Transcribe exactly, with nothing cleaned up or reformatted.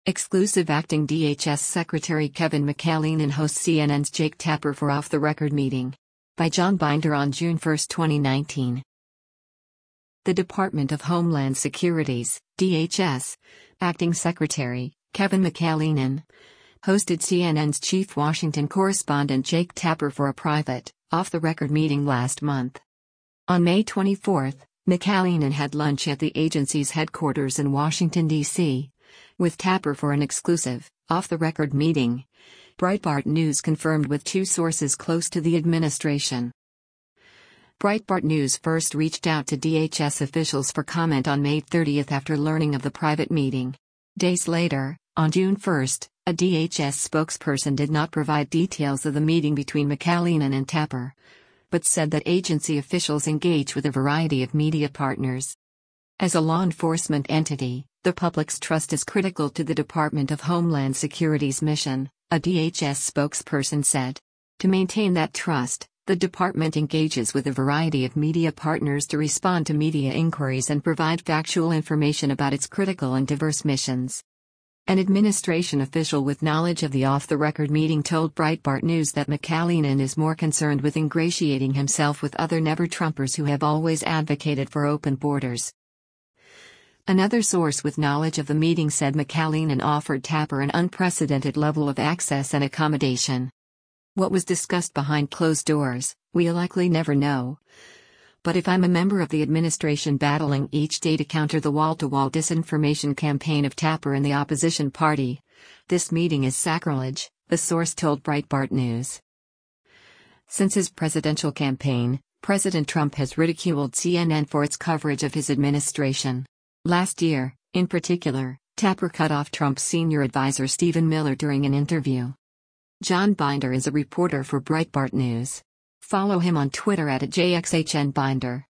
Exclusive. Acting D H S Secretary Kevin McAleenan hosts C N N's Jake Tapper for off-the-record meeting. By John Binder on June first, twenty nineteen. The Department of Homeland Security's, D H S, Acting Secretary, Kevin McAleenan, hosted C N N's chief Washington correspondent Jake Tapper for a private, off-the-record meeting last month. On May twenty-fourth, McAleenan had lunch at the agency's headquarters in Washington, D C, with Tapper for an exclusive, off-the-record meeting, Breitbart News confirmed with two sources close to the administration. Breitbart News first reached out to D H S officials for comment on May thirtieth after learning of the private meeting. Days later, on June first, a D H S spokesperson did not provide details of the meeting between McAleenan and Tapper, but said that agency officials engage with a variety of media partners. As a law enforcement entity, the public's trust is critical to the Department of Homeland Security's mission, a D H S spokesperson said. To maintain that trust, the department engages with a variety of media partners to respond to media inquiries and provide factual information about its critical and diverse missions. An administration official with knowledge of the off-the-record meeting told Breitbart News that McAleenan is more concerned with ingratiating himself with other never-Trumpers who have always advocated for open borders. Another source with knowledge of the meeting said McAleenan offered Tapper an unprecedented level of access and accommodation. What was discussed behind closed doors, we'll likely never know. But if I'm a member of the administration battling each day to counter the wall-to-wall disinformation campaign of Tapper and the opposition party, this meeting is sacrilege, the source told Breitbart News. Since his presidential campaign, President Trump has ridiculed C N N for its coverage of his administration. Last year, in particular, Tapper cut off Trump's senior advisor Stephen Miller during an interview. John Binder is a reporter for Breitbart News. Follow him on Twitter at J X H N Binder.